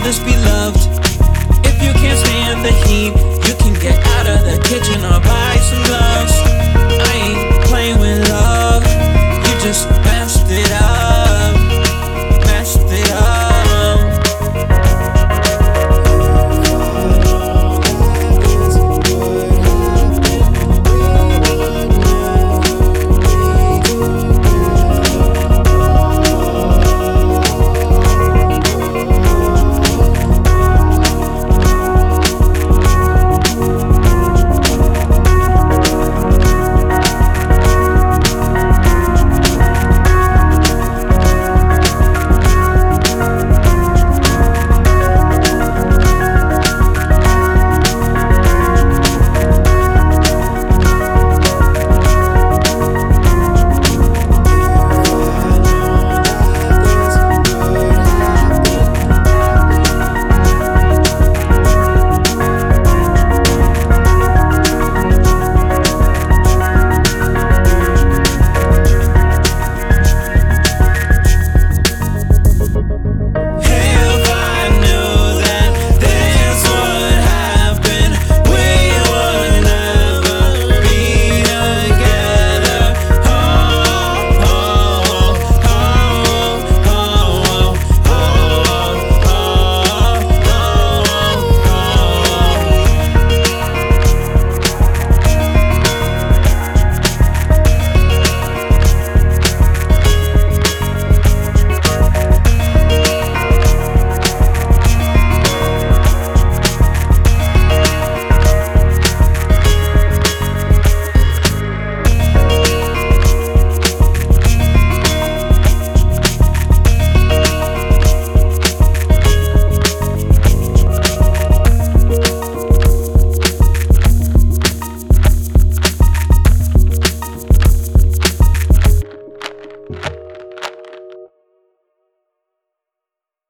others be loved. If you can't stand the heat, you can get out of the kitchen or buy some gloves. I ain't playing with love, you just messed it up, messed it up.